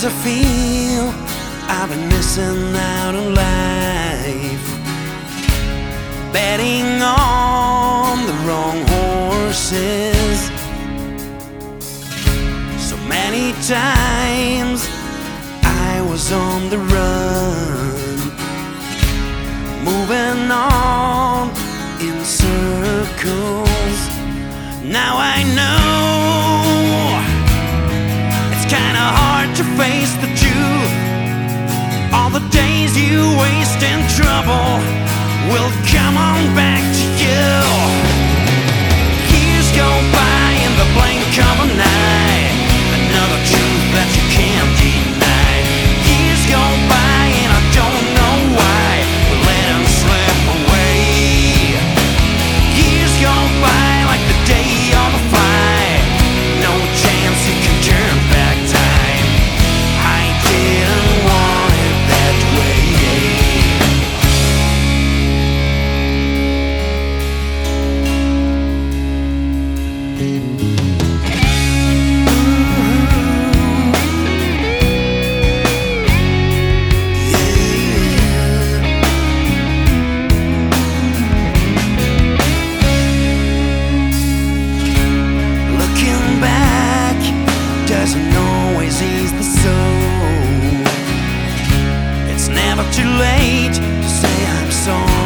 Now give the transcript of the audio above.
Sometimes I feel I've been missing out on life, betting on the wrong horses. So many times I was on the run, moving on in circles. Now I know it's kinda hard to face the truth. All the days you waste in trouble will come on back to you. Years go by in the blink of an eye, another truth that you can't deny. Years go by and I don't know why we let them slip away. Years go by like the day on the fly, no chance you can turn back time. I didn't want it that way. Doesn't always ease the soul. It's never too late to say I'm sorry.